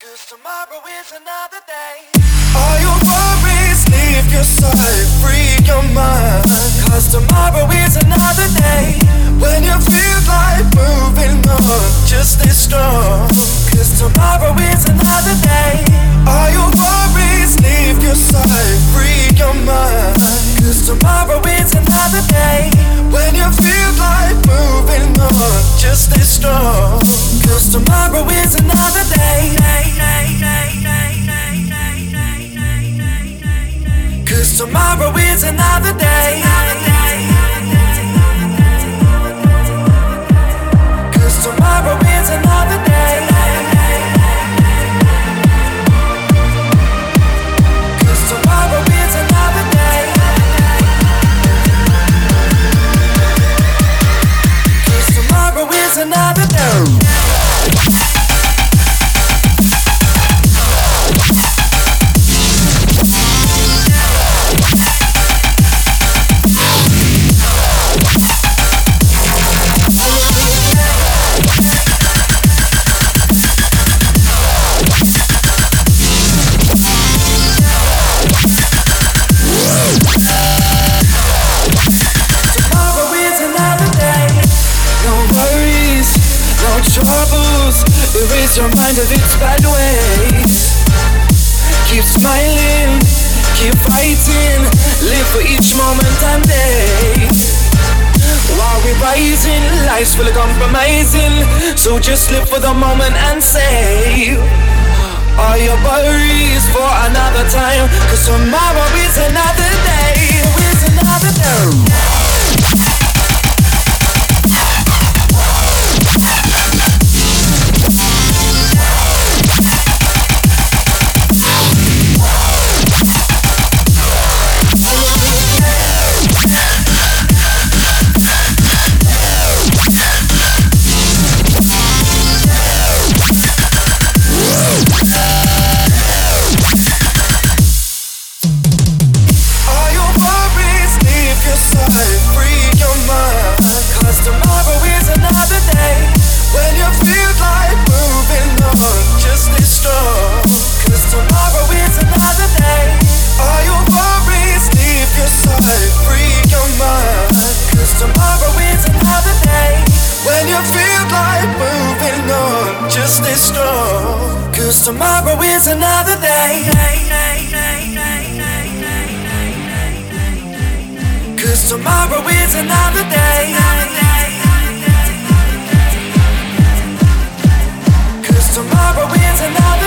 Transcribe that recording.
'Cause tomorrow is another day. All your worries, leave your side, free your mind. 'Cause tomorrow is another day. When you feel like moving on, just stay strong. 'Cause tomorrow is another day. All your worries, leave your side, free your mind. 'Cause tomorrow is another day. When you feel like moving on, just stay strong. 'Cause tomorrow is another day. 'Cause tomorrow is another day. 'Cause tomorrow is another day. 'Cause tomorrow is another day. 'Cause tomorrow is another day. Troubles, erase your mind of its bad ways. Keep smiling, keep fighting, live for each moment and day. While we're rising, life's full of compromising, so just live for the moment and save all your worries for another time. 'Cause tomorrow is another day. It's another day. Free your mind, 'cause tomorrow is another day. When you feel like moving on, just stay strong. 'Cause tomorrow is another day. All your worries, leave your side, free your mind. 'Cause tomorrow is another day. When you feel like moving on, just stay strong. 'Cause tomorrow is another day. 'Cause tomorrow is another day. 'Cause tomorrow is another day.